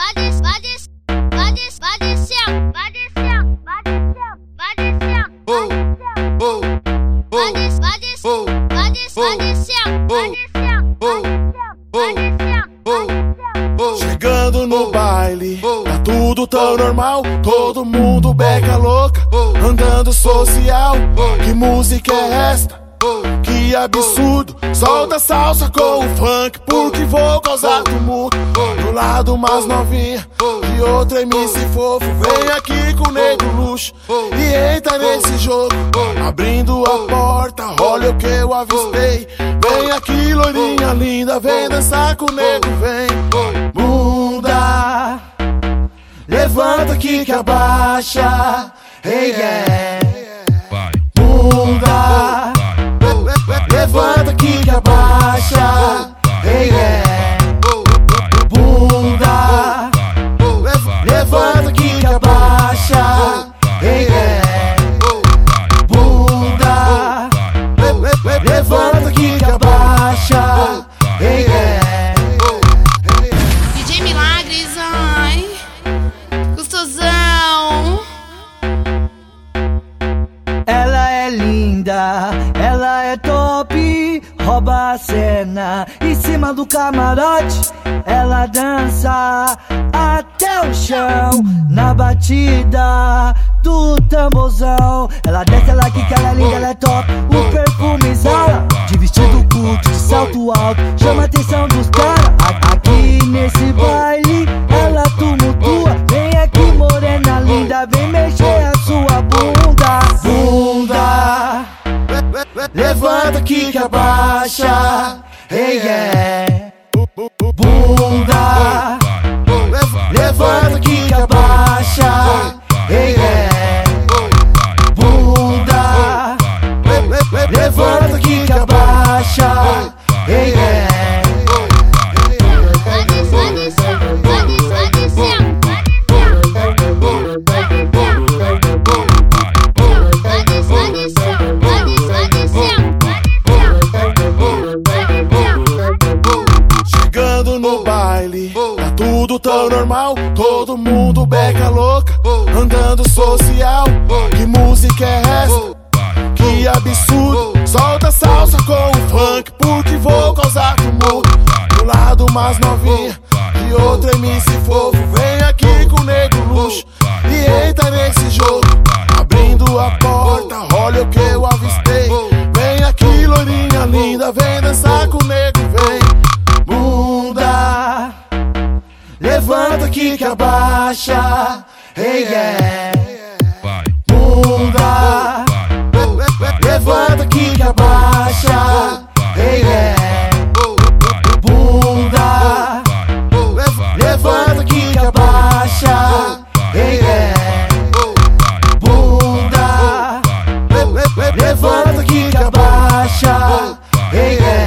Chegando no baile, tá tudo tão normal. Todo mundo beca louca, andando social. Que música é esta? Que absurdo! Solta salsa com o funk, porque vou causar tumulto. Do lado mais novinha, de outra MC fofo. Vem aqui com o nego luxo e entra nesse jogo. Abrindo a porta, olha o que eu avistei. Vem aqui loirinha linda, vem dançar com o nego, vem. Bunda, levanta aqui que abaixa. Hey, yeah. Bunda, levanta aqui que abaixa. Hey, yeah. Bunda, levanta aqui que abaixa. Hey, yeah. Bunda, levanta aqui que abaixa. Hey, yeah. DJ Milagres, ai, gostosão. Ela é linda, ela é top, rouba a cena em cima do camarote. Ela dança até o chão, na batida do tamborzão. Ela desce, ela quica, ela é linda, ela é top. O perfume exala, de vestido curto, de salto alto, chama a atenção dos caras. Aqui nesse baile, ela tumultua. Vem aqui morena linda, vem mexer a sua bunda. Bunda, levanta aqui que abaixa. Hey, yeah. Bunda, levanta aqui que abaixa. Hey, yeah. Bunda, levanta aqui que abaixa. Hey, yeah. Chegando no baile, tá tudo tão normal. Todo mundo beca louca, andando social. Que música é esta? Que absurdo! Solta salsa com o funk, porque vou causar tumulto. Do lado mais novinha, de outra MC fofo. Vem aqui com o nego luxo e entra nesse jogo. Abrindo a porta, olha o que eu avistei. Vem aqui loirinha linda, vem dançar com o nego, vem. Bunda, levanta aqui que abaixa. Hey, yeah. Bunda, levanta aqui que abaixa. Hey, yeah. Bunda, levanta aqui que abaixa. Hey, yeah. Bunda, levanta aqui que abaixa. Hey, yeah.